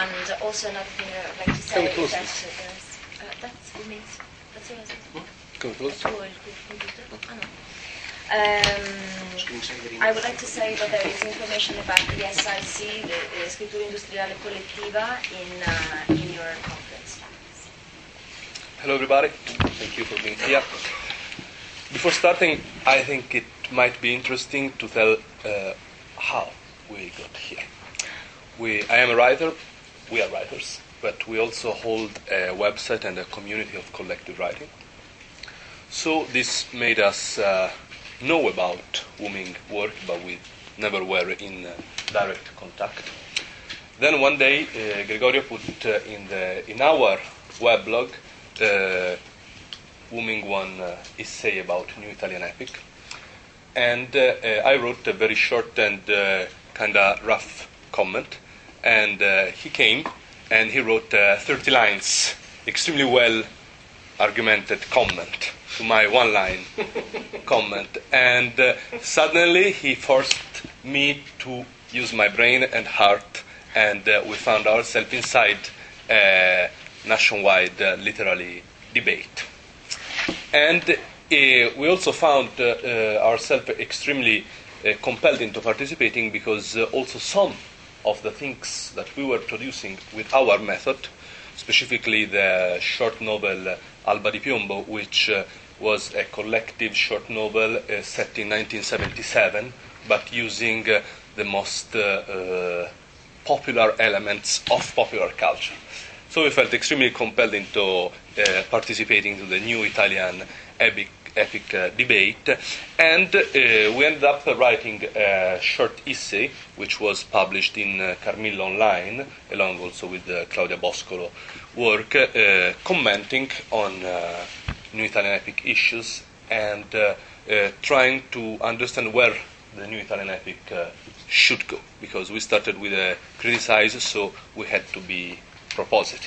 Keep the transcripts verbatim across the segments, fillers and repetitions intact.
And also another thing I'd like to say is that uh, there's, uh, that's what means, that's what I said. Come close. Ah, no. Um, I would like to say that there is information about the S I C, the, the Scrittura Industriale Collettiva, in, uh, in your conference. Hello everybody, thank you for being here. Before starting, I think it might be interesting to tell uh, how we got here. We, I am a writer, we are writers, but we also hold a website and a community of collective writing. So this made us uh, know about Wuming work, but we never were in uh, direct contact. Then one day, uh, Gregorio put uh, in, the, in our weblog uh, Wuming one uh, essay about New Italian Epic. And uh, uh, I wrote a very short and uh, kind of rough comment. And uh, he came and he wrote uh, thirty lines, extremely well argumented comment to my one-line comment. And uh, suddenly he forced me to use my brain and heart, and uh, we found ourselves inside a nationwide uh, literary debate. And uh, we also found uh, uh, ourselves extremely uh, compelled into participating because uh, also some of the things that we were producing with our method, specifically the short novel uh, Alba di Piombo, which uh, was a collective short novel uh, set in nineteen seventy-seven, but using uh, the most uh, uh, popular elements of popular culture. So we felt extremely compelled into uh, participating to the new Italian epic, epic uh, debate, and uh, we ended up writing a short essay, which was published in uh, Carmilla Online, along also with uh, Claudia Boscolo work, uh, commenting on uh, New Italian Epic issues and uh, uh, trying to understand where the New Italian Epic uh, should go, because we started with a criticize, so we had to be propositive.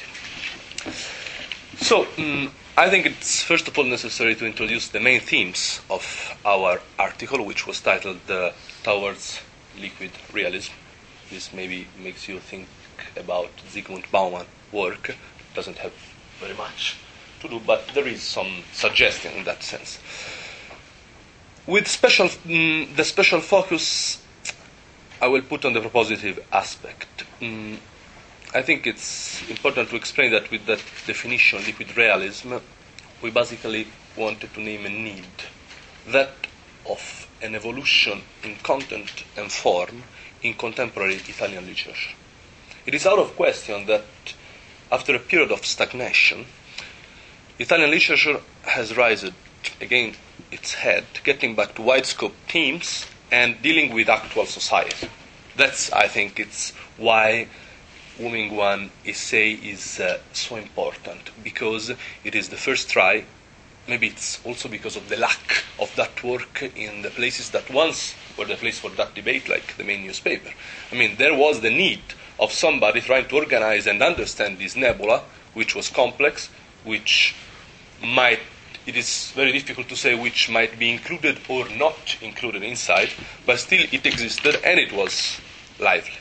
So um, I think it's first of all necessary to introduce the main themes of our article, which was titled uh, Towards Liquid Realism. This maybe makes you think about Zygmunt Bauman's work. It doesn't have very much to do, but there is some suggestion in that sense. With special, um, the special focus I will put on the propositive aspect. Um, I think it's important to explain that with that definition, liquid realism, we basically wanted to name a need, that of an evolution in content and form in contemporary Italian literature. It is out of question that after a period of stagnation, Italian literature has raised again its head, getting back to wide-scope themes and dealing with actual society. That's, I think, it's why Wuming one essay is uh, so important, because it is the first try. Maybe it's also because of the lack of that work in the places that once were the place for that debate, like the main newspaper. I mean, there was the need of somebody trying to organize and understand this nebula, which was complex, which might, it is very difficult to say which might be included or not included inside, but still it existed and it was lively.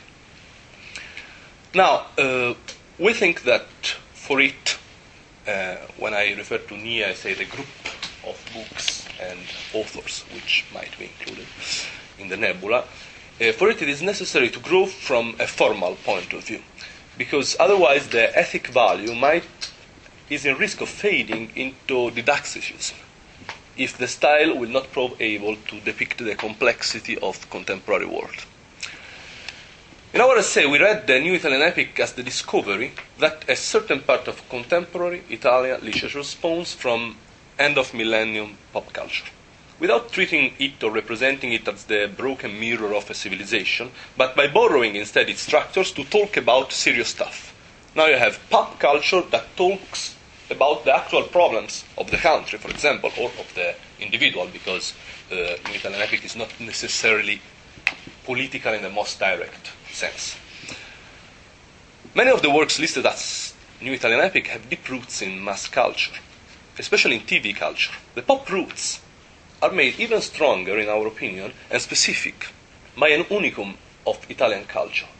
Now, uh, we think that for it, uh, when I refer to N I A, I say the group of books and authors which might be included in the nebula, uh, for it it is necessary to grow from a formal point of view, because otherwise the ethic value might is in risk of fading into didacticism if the style will not prove able to depict the complexity of contemporary world. In our essay, we read the New Italian Epic as the discovery that a certain part of contemporary Italian literature spawns from end-of-millennium pop culture, without treating it or representing it as the broken mirror of a civilization, but by borrowing instead its structures to talk about serious stuff. Now you have pop culture that talks about the actual problems of the country, for example, or of the individual, because uh, New Italian Epic is not necessarily political in the most direct sense. Many of the works listed as New Italian Epic have deep roots in mass culture, especially in T V culture. The pop roots are made even stronger, in our opinion, and specific by an unicum of Italian culture,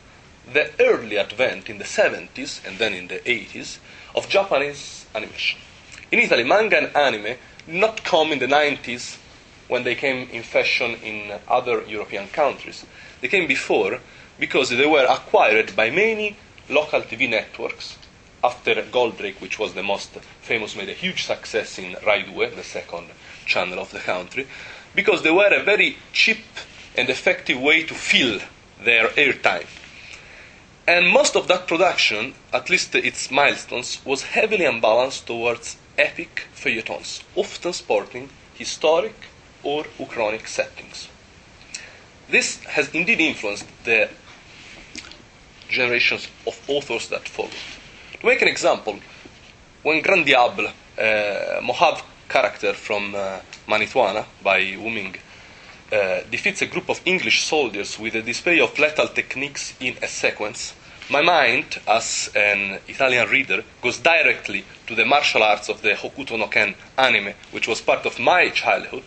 the early advent in the seventies and then in the eighties of Japanese animation. In Italy, manga and anime did not come in the nineties when they came in fashion in other European countries. They came before because they were acquired by many local T V networks. After Goldrake, which was the most famous, made a huge success in Rai due, the second channel of the country, because they were a very cheap and effective way to fill their airtime. And most of that production, at least its milestones, was heavily unbalanced towards epic feuilletons, often sporting historic or uchronic settings. This has indeed influenced the generations of authors that followed. To make an example, when Grand Diable, uh, Mojave character from uh, Manituana by Wu Ming, uh, defeats a group of English soldiers with a display of lethal techniques in a sequence, my mind, as an Italian reader, goes directly to the martial arts of the Hokuto no Ken anime, which was part of my childhood,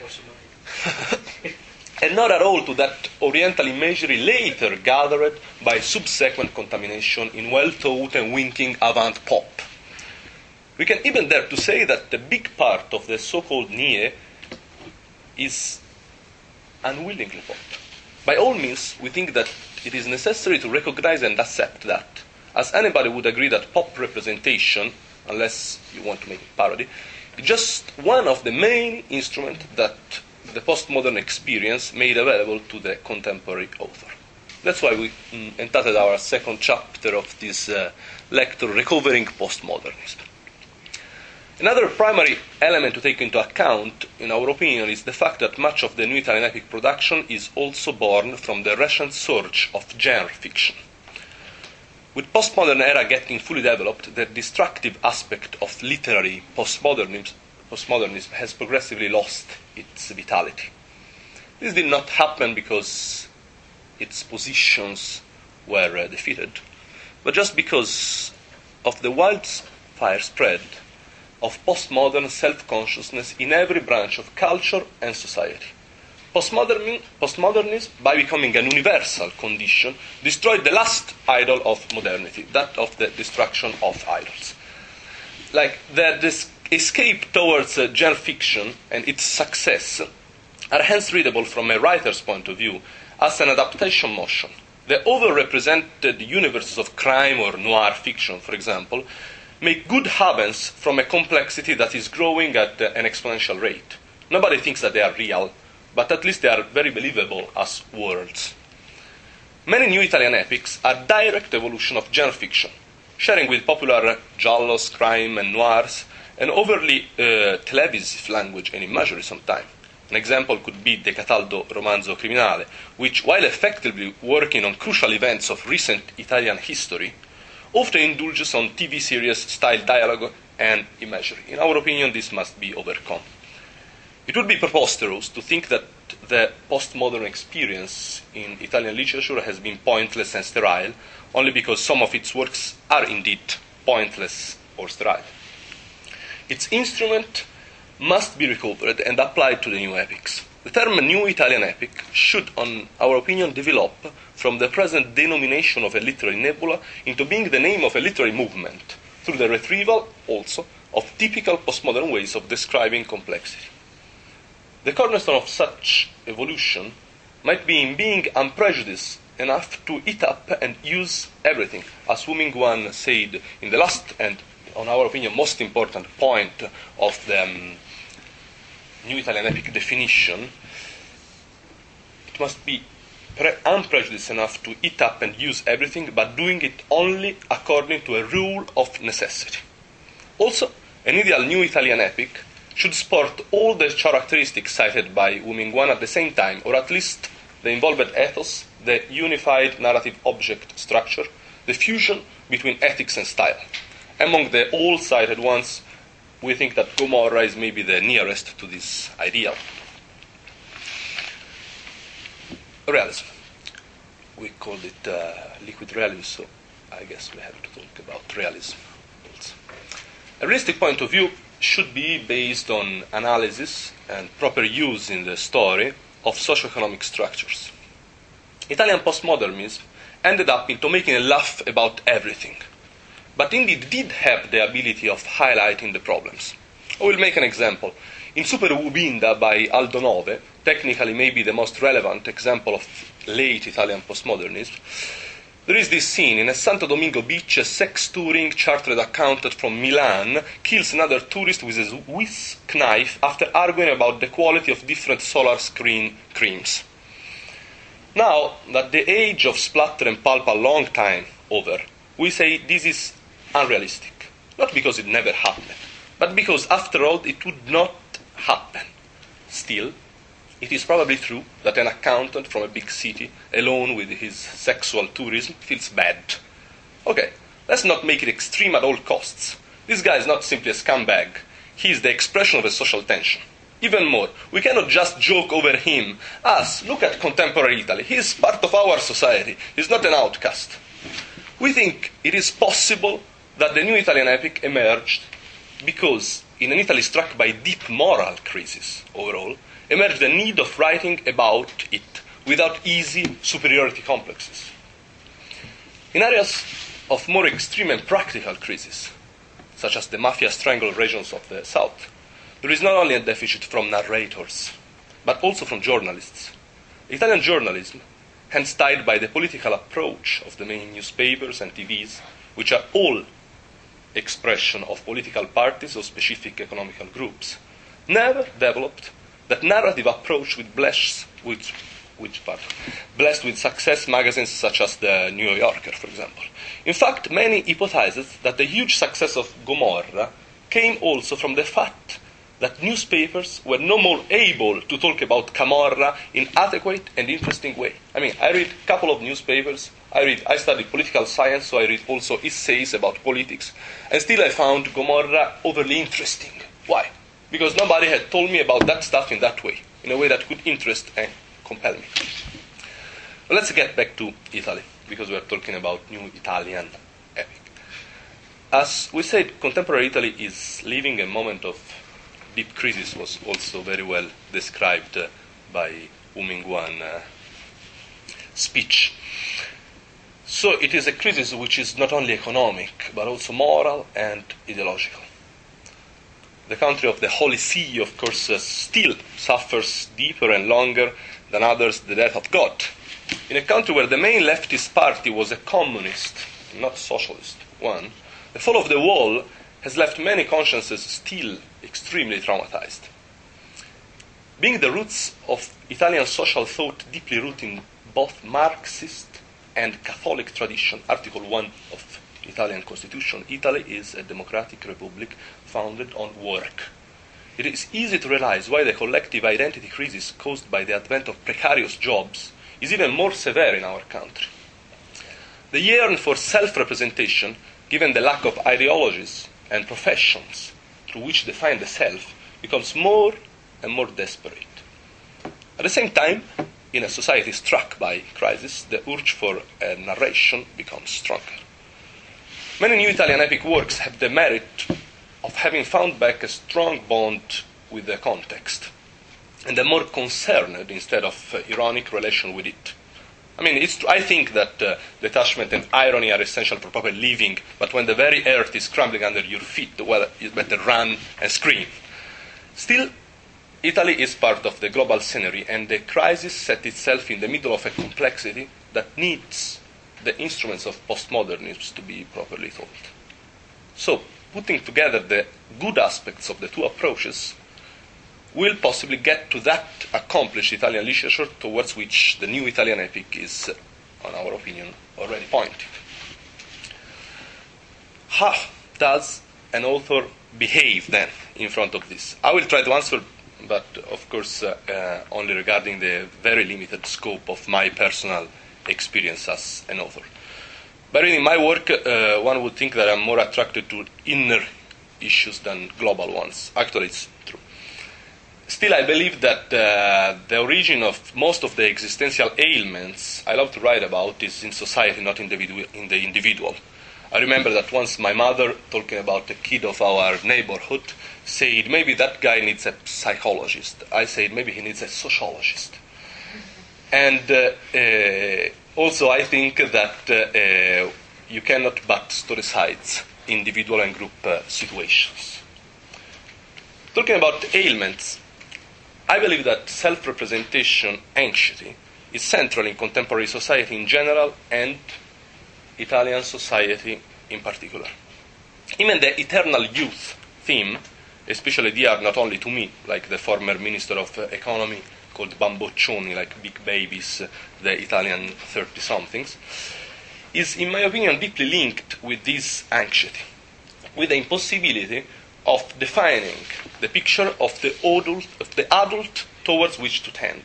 and not at all to that oriental imagery later gathered by subsequent contamination in well-thought and winking avant pop. We can even dare to say that the big part of the so-called Nie is unwillingly pop. By all means, we think that it is necessary to recognize and accept that, as anybody would agree that pop representation, unless you want to make it parody, is just one of the main instruments that the postmodern experience made available to the contemporary author. That's why we mm, entitled our second chapter of this uh, lecture, Recovering Postmodernism. Another primary element to take into account, in our opinion, is the fact that much of the new Italian epic production is also born from the recent surge of genre fiction. With postmodern era getting fully developed, the destructive aspect of literary postmodernism, postmodernism has progressively lost its vitality. This did not happen because its positions were uh, defeated, but just because of the wildfire spread of postmodern self-consciousness in every branch of culture and society. Postmodernism, postmodernism, by becoming an universal condition, destroyed the last idol of modernity, that of the destruction of idols. Like the this escape towards uh, genre fiction and its success are hence readable from a writer's point of view as an adaptation motion. The overrepresented universes of crime or noir fiction, for example, make good heavens from a complexity that is growing at uh, an exponential rate. Nobody thinks that they are real, but at least they are very believable as worlds. Many new Italian epics are direct evolution of genre fiction, sharing with popular giallos, crime, and noirs an overly uh, televisive language and imagery sometimes. An example could be De Cataldo Romanzo Criminale, which, while effectively working on crucial events of recent Italian history, often indulges on T V series-style dialogue and imagery. In our opinion, this must be overcome. It would be preposterous to think that the postmodern experience in Italian literature has been pointless and sterile, only because some of its works are indeed pointless or sterile. Its instrument must be recovered and applied to the new epics. The term new Italian epic should, in our opinion, develop from the present denomination of a literary nebula into being the name of a literary movement, through the retrieval, also, of typical postmodern ways of describing complexity. The cornerstone of such evolution might be in being unprejudiced enough to eat up and use everything, as Wu Ming Wan said in the last and, on our opinion, most important point of the um, new Italian epic definition. It must be pre- unprejudiced enough to eat up and use everything, but doing it only according to a rule of necessity. Also, an ideal new Italian epic should sport all the characteristics cited by Wu Ming Wan at the same time, or at least the involved ethos, the unified narrative object structure, the fusion between ethics and style. Among the all cited ones, we think that Gomorrah is maybe the nearest to this ideal. Realism. We called it uh, liquid realism, so I guess we have to talk about realism also. A realistic point of view should be based on analysis and proper use in the story of socioeconomic structures. Italian postmodernism ended up into making a laugh about everything, but indeed did have the ability of highlighting the problems. I will make an example. In Super Ubinda by Aldo Nove, technically maybe the most relevant example of late Italian postmodernism, there is this scene in a Santo Domingo beach, a sex-touring chartered accountant from Milan kills another tourist with a whisk knife after arguing about the quality of different solar screen creams. Now that the age of splatter and pulp a long time over, we say this is unrealistic. Not because it never happened, but because after all it would not happen. Still, it is probably true that an accountant from a big city, alone with his sexual tourism, feels bad. Okay, let's not make it extreme at all costs. This guy is not simply a scumbag. He is the expression of a social tension. Even more, we cannot just joke over him. Us, look at contemporary Italy. He is part of our society. He is not an outcast. We think it is possible that the new Italian epic emerged because, in an Italy struck by deep moral crisis overall, emerged the need of writing about it without easy superiority complexes. In areas of more extreme and practical crisis, such as the mafia-strangled regions of the South, there is not only a deficit from narrators, but also from journalists. Italian journalism, hence tied by the political approach of the main newspapers and T Vs, which are all expression of political parties or specific economical groups, never developed that narrative approach with blessed with, with, pardon, blessed with success magazines such as the New Yorker, for example. In fact, many hypothesized that the huge success of Gomorra came also from the fact that newspapers were no more able to talk about Camorra in adequate and interesting way. I mean, I read a couple of newspapers, I read, I studied political science, so I read also essays about politics, and still I found Gomorra overly interesting. Why? Because nobody had told me about that stuff in that way, in a way that could interest and compel me. But let's get back to Italy, because we are talking about new Italian epic. As we said, contemporary Italy is living a moment of deep crisis, was also very well described uh, by Wu Mingguan uh, speech. So it is a crisis which is not only economic, but also moral and ideological. The country of the Holy See, of course, uh, still suffers deeper and longer than others the death of God. In a country where the main leftist party was a communist, not socialist one, the fall of the wall has left many consciences still extremely traumatized. Being the roots of Italian social thought deeply rooted in both Marxist and Catholic tradition, Article one of Italian Constitution, Italy is a democratic republic founded on work. It is easy to realize why the collective identity crisis caused by the advent of precarious jobs is even more severe in our country. The yearn for self-representation, given the lack of ideologies and professions through which to define the self, becomes more and more desperate. At the same time, in a society struck by crisis, the urge for a narration becomes stronger. Many new Italian epic works have the merit of having found back a strong bond with the context, and a more concerned instead of uh, ironic relation with it. I mean, it's, I think that uh, detachment and irony are essential for proper living, but when the very earth is crumbling under your feet, well, you better run and scream. Still, Italy is part of the global scenery, and the crisis set itself in the middle of a complexity that needs the instruments of postmodernism to be properly taught. So, putting together the good aspects of the two approaches will possibly get to that accomplished Italian literature towards which the new Italian epic is, in our opinion, already pointing. How does an author behave then in front of this? I will try to answer, but of course uh, uh, only regarding the very limited scope of my personal experience as an author. By reading my work, uh, one would think that I'm more attracted to inner issues than global ones. Actually, it's true. Still, I believe that uh, the origin of most of the existential ailments I love to write about is in society, not in the, in the individual. I remember that once my mother, talking about a kid of our neighborhood, said, maybe that guy needs a psychologist. I said, maybe he needs a sociologist. And uh, uh, also I think that uh, uh, you cannot but storicize individual and group uh, situations. Talking about ailments, I believe that self-representation anxiety is central in contemporary society in general and Italian society in particular. Even the eternal youth theme, especially dear not only to me, like the former Minister of uh, Economy called Bamboccioni, like big babies, uh, the Italian thirty-somethings, is, in my opinion, deeply linked with this anxiety, with the impossibility of defining the picture of the adult, of the adult towards which to tend.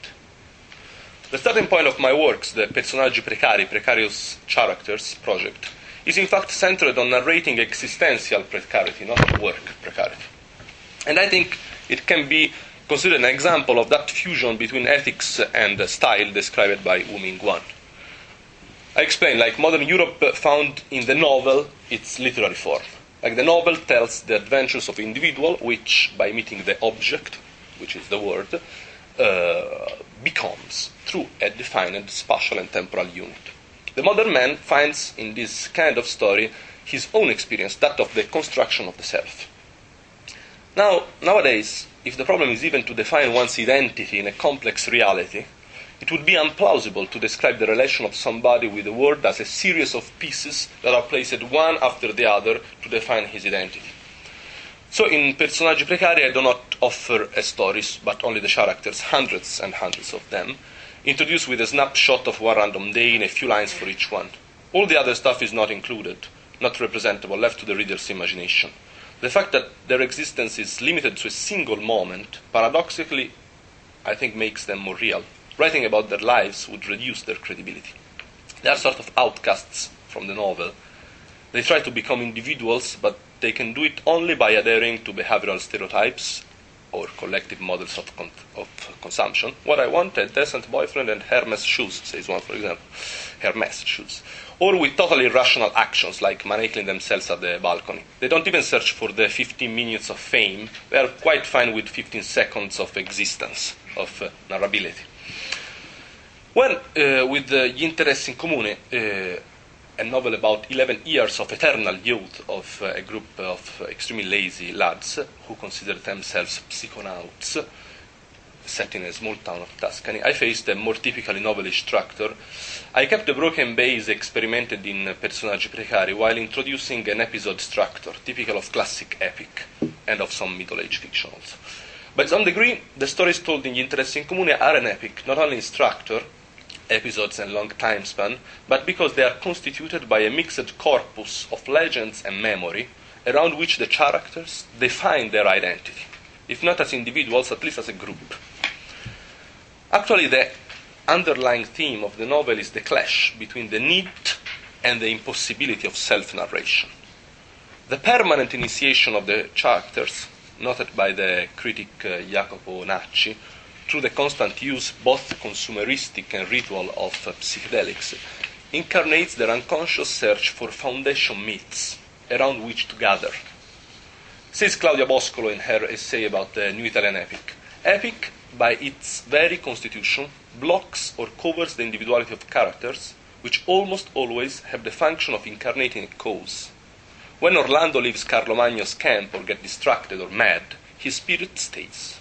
The starting point of my works, the Personaggi Precari, Precarious Characters project, is in fact centered on narrating existential precarity, not work precarity. And I think it can be considered an example of that fusion between ethics and style described by Wu Mingguan. I explain, like modern Europe found in the novel its literary form. Like the novel tells the adventures of individual which, by meeting the object, which is the word, uh, becomes through a defined spatial and temporal unit. The modern man finds in this kind of story his own experience, that of the construction of the self. Now, nowadays, if the problem is even to define one's identity in a complex reality, it would be implausible to describe the relation of somebody with the world as a series of pieces that are placed one after the other to define his identity. So in Personaggi Precari, I do not offer a stories, but only the characters, hundreds and hundreds of them, introduced with a snapshot of one random day in a few lines for each one. All the other stuff is not included, not representable, left to the reader's imagination. The fact that their existence is limited to a single moment, paradoxically, I think makes them more real. Writing about their lives would reduce their credibility. They are sort of outcasts from the novel. They try to become individuals, but they can do it only by adhering to behavioral stereotypes or collective models of, con- of consumption. What I want, a decent boyfriend and Hermes shoes, says one, for example. Hermes shoes. Or with totally irrational actions, like manacling themselves at the balcony. They don't even search for the fifteen minutes of fame. They are quite fine with fifteen seconds of existence, of uh, narrability. When, uh, with uh, Gli Interessi in Comune, uh, a novel about eleven years of eternal youth of uh, a group of extremely lazy lads who consider themselves psychonauts, set in a small town of Tuscany, I faced a more typically novelish structure. I kept the broken base experimented in Personaggi Precari while introducing an episode structure, typical of classic epic and of some middle-age fiction also. By some degree, the stories told in Gli Interessi in Comune are an epic, not only in structure, episodes and long time span, but because they are constituted by a mixed corpus of legends and memory around which the characters define their identity, if not as individuals, at least as a group. Actually, the underlying theme of the novel is the clash between the need and the impossibility of self-narration. The permanent initiation of the characters, noted by the critic uh, Jacopo Nacci, through the constant use, both consumeristic and ritual, of uh, psychedelics, incarnates their unconscious search for foundation myths around which to gather. Says Claudia Boscolo in her essay about the New Italian Epic. Epic, by its very constitution, blocks or covers the individuality of characters, which almost always have the function of incarnating a cause. When Orlando leaves Carlo Magno's camp or gets distracted or mad, his spirit stays.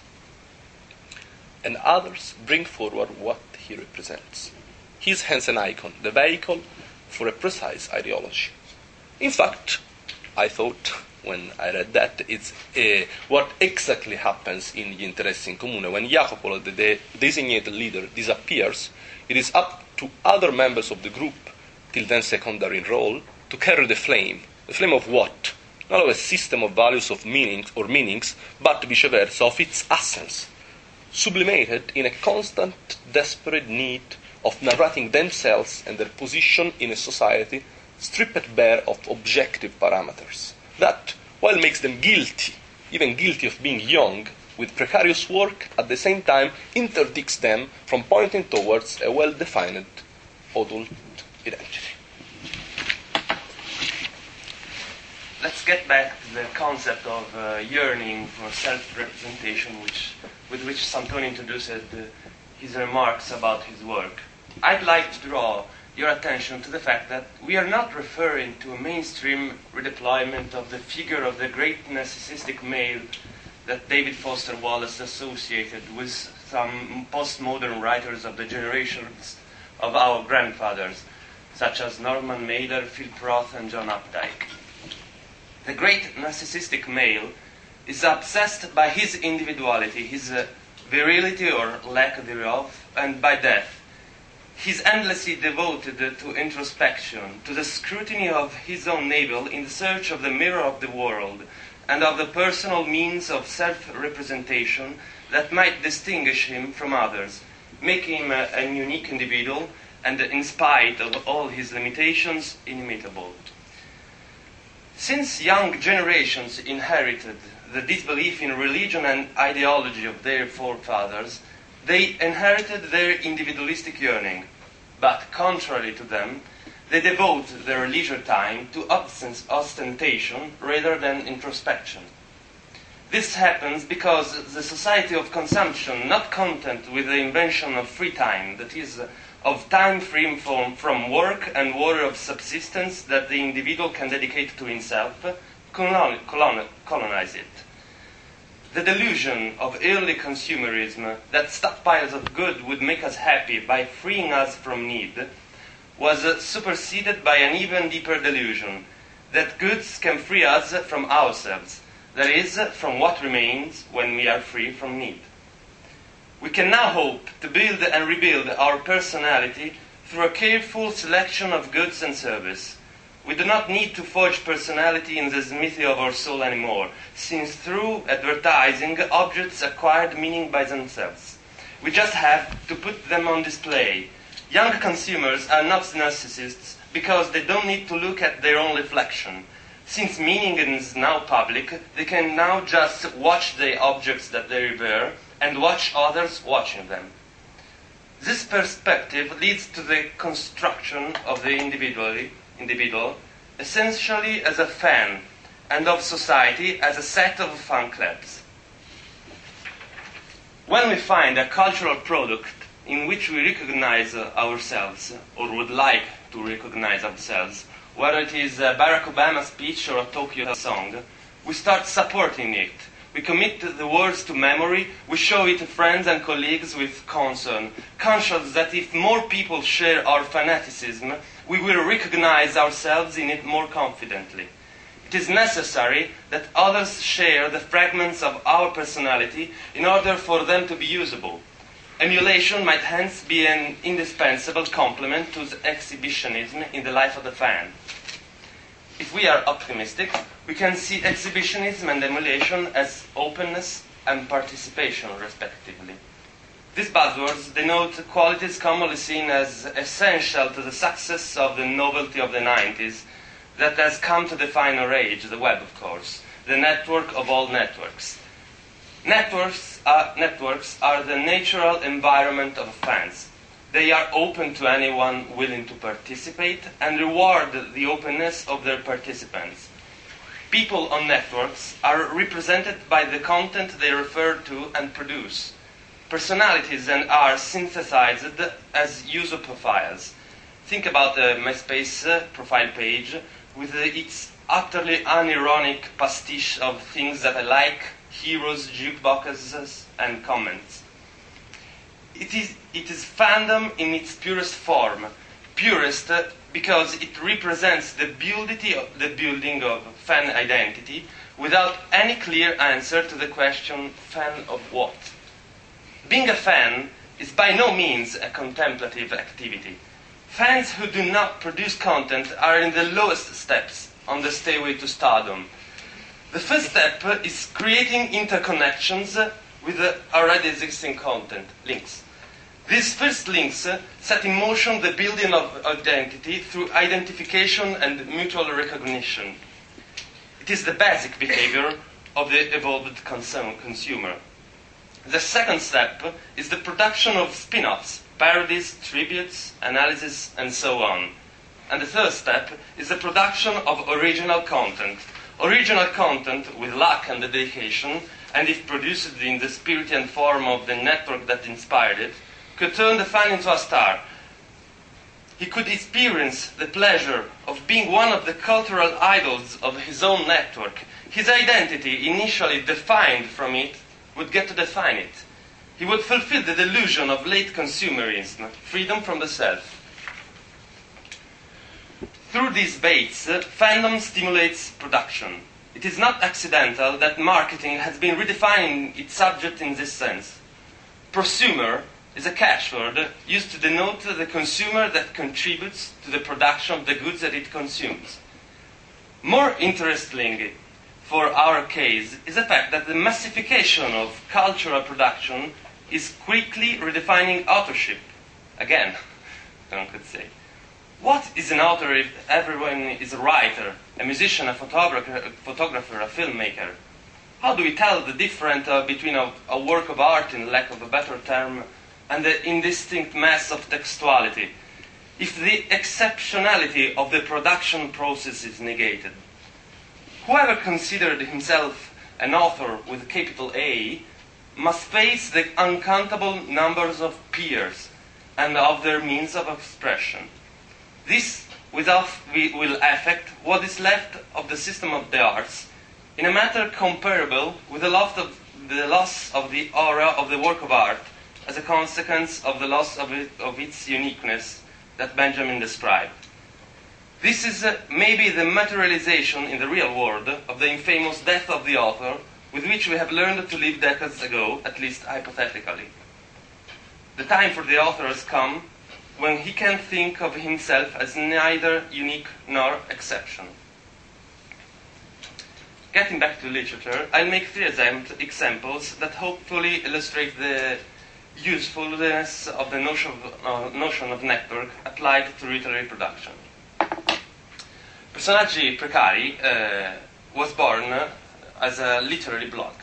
And others bring forward what he represents. He is hence an icon, the vehicle for a precise ideology. In fact, I thought, when I read that, it's uh, what exactly happens in Gli Interessi in Comune. When Jacopo, the de- designated leader, disappears, it is up to other members of the group, till then secondary in role, to carry the flame. The flame of what? Not of a system of values of meanings or meanings, but vice versa, of its essence, sublimated in a constant, desperate need of narrating themselves and their position in a society stripped bare of objective parameters. That, while makes them guilty, even guilty of being young, with precarious work, at the same time interdicts them from pointing towards a well-defined adult identity. Let's get back to the concept of uh, yearning for self-representation, which, with which Santoni introduced uh, his remarks about his work, I'd like to draw your attention to the fact that we are not referring to a mainstream redeployment of the figure of the great narcissistic male that David Foster Wallace associated with some postmodern writers of the generations of our grandfathers, such as Norman Mailer, Philip Roth, and John Updike. The great narcissistic male is obsessed by his individuality, his uh, virility or lack thereof, and by death. He's endlessly devoted to introspection, to the scrutiny of his own navel in the search of the mirror of the world, and of the personal means of self-representation that might distinguish him from others, making him a, a unique individual, and in spite of all his limitations, inimitable. Since young generations inherited the disbelief in religion and ideology of their forefathers, they inherited their individualistic yearning, but contrary to them, they devote their leisure time to ostentation rather than introspection. This happens because the society of consumption, not content with the invention of free time, that is, of time free from, from work and worry of subsistence that the individual can dedicate to himself, colon, colon, colonize it. The delusion of early consumerism that stockpiles of good would make us happy by freeing us from need was uh, superseded by an even deeper delusion that goods can free us from ourselves, that is, from what remains when we are free from need. We can now hope to build and rebuild our personality through a careful selection of goods and service. We do not need to forge personality in the smithy of our soul anymore, since through advertising, objects acquired meaning by themselves. We just have to put them on display. Young consumers are not narcissists because they don't need to look at their own reflection. Since meaning is now public, they can now just watch the objects that they revere and watch others watching them. This perspective leads to the construction of the individually individual, essentially as a fan, and of society as a set of fan clubs. When we find a cultural product in which we recognize ourselves, or would like to recognize ourselves, whether it is a Barack Obama speech or a Tokyo song, we start supporting it. We commit the words to memory, we show it to friends and colleagues with concern, conscious that if more people share our fanaticism, we will recognize ourselves in it more confidently. It is necessary that others share the fragments of our personality in order for them to be usable. Emulation might hence be an indispensable complement to the exhibitionism in the life of the fan. If we are optimistic, we can see exhibitionism and emulation as openness and participation, respectively. These buzzwords denote qualities commonly seen as essential to the success of the novelty of the nineties that has come to define our age, the web, of course, the network of all networks. Networks are, networks are the natural environment of fans. They are open to anyone willing to participate and reward the openness of their participants. People on networks are represented by the content they refer to and produce. Personalities then are synthesized as user profiles. Think about the MySpace uh, profile page with uh, its utterly unironic pastiche of things that I like, heroes, jukeboxes, and comments. It is, it is fandom in its purest form, purest uh, because it represents the building of, the building of fan identity without any clear answer to the question, fan of what? Being a fan is by no means a contemplative activity. Fans who do not produce content are in the lowest steps on the stairway to stardom. The first step is creating interconnections with the already existing content, links. These first links set in motion the building of identity through identification and mutual recognition. It is the basic behavior of the evolved consum- consumer. The second step is the production of spin-offs, parodies, tributes, analysis, and so on. And the third step is the production of original content. Original content with luck and dedication, and if produced in the spirit and form of the network that inspired it, could turn the fan into a star. He could experience the pleasure of being one of the cultural idols of his own network. His identity, initially defined from it, would get to define it. He would fulfill the delusion of late consumerism, freedom from the self. Through these baits, uh, fandom stimulates production. It is not accidental that marketing has been redefining its subject in this sense. Prosumer is a catchword used to denote the consumer that contributes to the production of the goods that it consumes. More interestingly, for our case, is the fact that the massification of cultural production is quickly redefining authorship. Again, one could say. What is an author if everyone is a writer, a musician, a photographer, a, photographer, a filmmaker? How do we tell the difference uh, between a, a work of art, in lack of a better term, and the indistinct mass of textuality, if the exceptionality of the production process is negated? Whoever considered himself an author with a capital A must face the uncountable numbers of peers and of their means of expression. This without will affect what is left of the system of the arts in a manner comparable with the loss of the loss of the aura of the work of art as a consequence of the loss of, it, of its uniqueness that Benjamin described. This is uh, maybe the materialization in the real world of the infamous death of the author with which we have learned to live decades ago, at least hypothetically. The time for the author has come when he can think of himself as neither unique nor exception. Getting back to literature, I'll make three examples that hopefully illustrate the usefulness of the notion of, uh, notion of network applied to literary production. Personaggi Precari uh, was born uh, as a literary blog.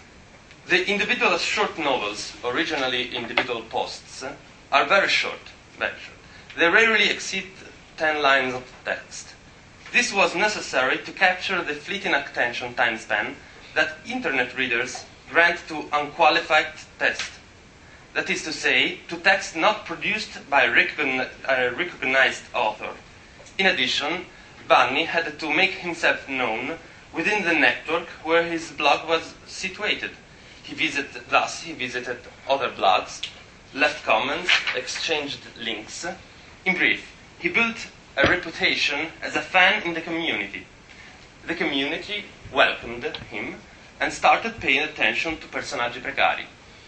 The individual short novels, originally individual posts, uh, are very short, very short. They rarely exceed ten lines of text. This was necessary to capture the fleeting attention time span that internet readers grant to unqualified text. That is to say, to text not produced by a recogn- a recognized author. In addition, Vanni had to make himself known within the network where his blog was situated. He visited, thus, he visited other blogs, left comments, exchanged links. In brief, he built a reputation as a fan in the community. The community welcomed him and started paying attention to Personaggi Precari.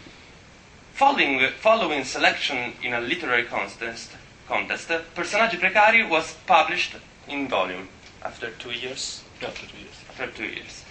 Following, following selection in a literary contest, contest, Personaggi Precari was published in volume after two years. After two years. After two years.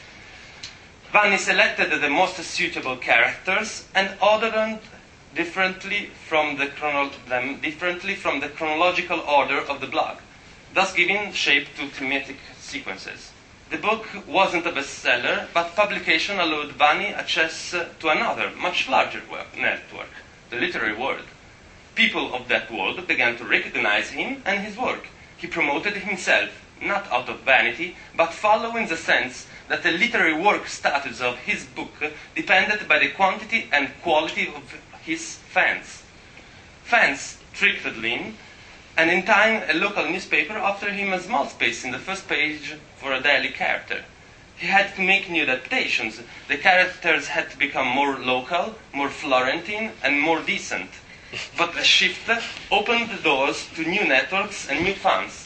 Vanni selected the most suitable characters and ordered them differently from the chrono- them differently from the chronological order of the blog, thus giving shape to thematic sequences. The book wasn't a bestseller, but publication allowed Vanni access to another, much larger network, the literary world. People of that world began to recognize him and his work. He promoted himself, not out of vanity, but following the sense that the literary work status of his book depended by the quantity and quality of his fans. Fans trickled in, and in time a local newspaper offered him a small space in the first page for a daily character. He had to make new adaptations. The characters had to become more local, more Florentine, and more decent. But the shift opened the doors to new networks and new fans.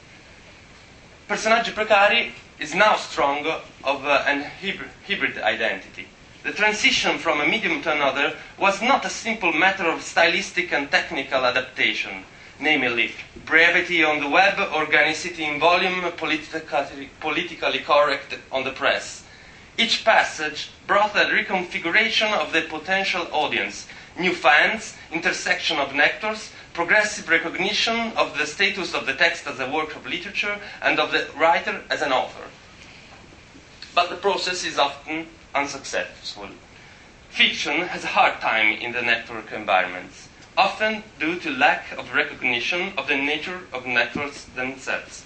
Personaggi Precari is now strong of uh, an hybrid, hybrid identity. The transition from a medium to another was not a simple matter of stylistic and technical adaptation, namely brevity on the web, organicity in volume, politically, politically correct on the press. Each passage brought a reconfiguration of the potential audience, new fans, intersection of nectars, progressive recognition of the status of the text as a work of literature and of the writer as an author. But the process is often unsuccessful. Fiction has a hard time in the network environments, often due to lack of recognition of the nature of networks themselves.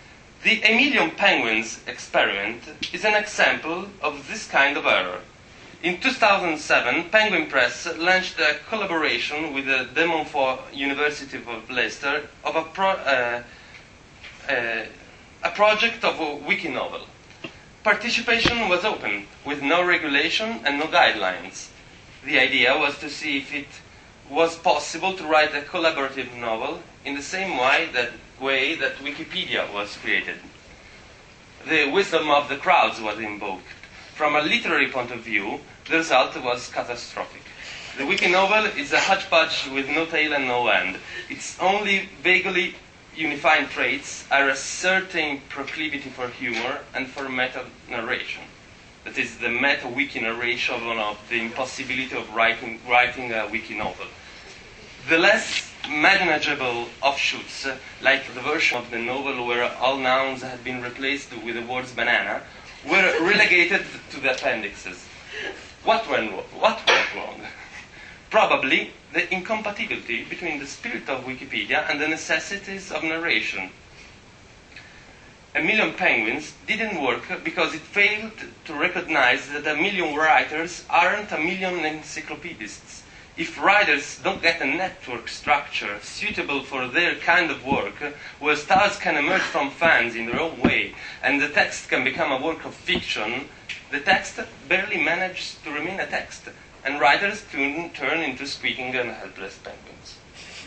The Emilion Penguins experiment is an example of this kind of error. In two thousand seven, Penguin Press launched a collaboration with the De Montfort University of Leicester of a, pro, uh, uh, a project of a wiki novel. Participation was open, with no regulation and no guidelines. The idea was to see if it was possible to write a collaborative novel in the same way that, way that Wikipedia was created. The wisdom of the crowds was invoked. From a literary point of view, the result was catastrophic. The wiki novel is a hodgepodge with no tail and no end. Its only vaguely unifying traits are a certain proclivity for humor and for meta-narration. That is, the meta-wiki narration of the impossibility of writing, writing a wiki novel. The less manageable offshoots, uh, like the version of the novel where all nouns had been replaced with the words banana, were relegated to the appendixes. What went, what went wrong? Probably the incompatibility between the spirit of Wikipedia and the necessities of narration. A Million Penguins didn't work because it failed to recognize that a million writers aren't a million encyclopedists. If writers don't get a network structure suitable for their kind of work, where stars can emerge from fans in their own way, and the text can become a work of fiction, the text barely manages to remain a text, and writers turn, turn into squeaking and helpless penguins.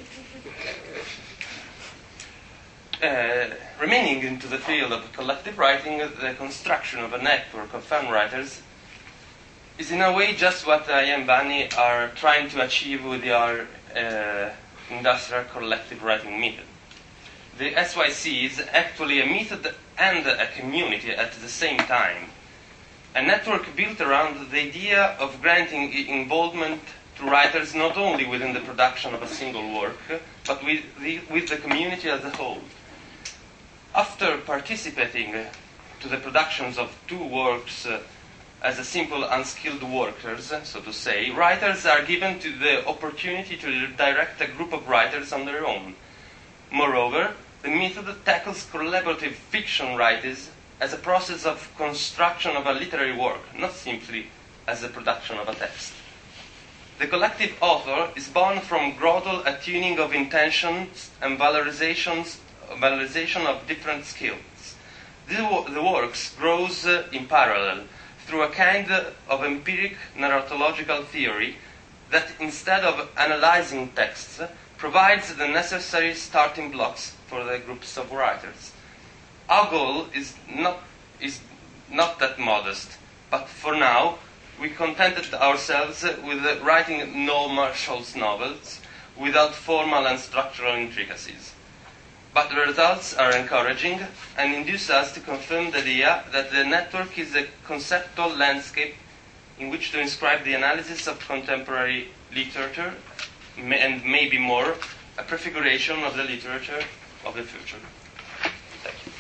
Uh, remaining into the field of collective writing, the construction of a network of fan writers is in a way just what I and Vanni are trying to achieve with our uh, industrial collective writing method. The S Y C is actually a method and a community at the same time. A network built around the idea of granting involvement to writers not only within the production of a single work, but with the, with the community as a whole. After participating to the productions of two works uh, as a simple unskilled workers, so to say, writers are given to the opportunity to direct a group of writers on their own. Moreover, the method tackles collaborative fiction writers as a process of construction of a literary work, not simply as the production of a text. The collective author is born from gradual attuning of intentions and valorizations, valorization of different skills. The, the works grows uh, in parallel through a kind of empiric narratological theory that, instead of analyzing texts, provides the necessary starting blocks for the groups of writers. Our goal is not, is not that modest, but for now we contented ourselves with writing Noel Marshall's novels without formal and structural intricacies. But the results are encouraging and induce us to confirm the idea that the network is a conceptual landscape in which to inscribe the analysis of contemporary literature and maybe more, a prefiguration of the literature of the future. Thank you.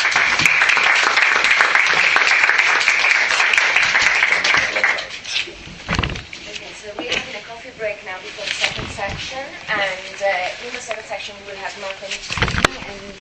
Okay, so we're having a coffee break now before the second section, and uh, in the second section we will have Marco Amici speaking, and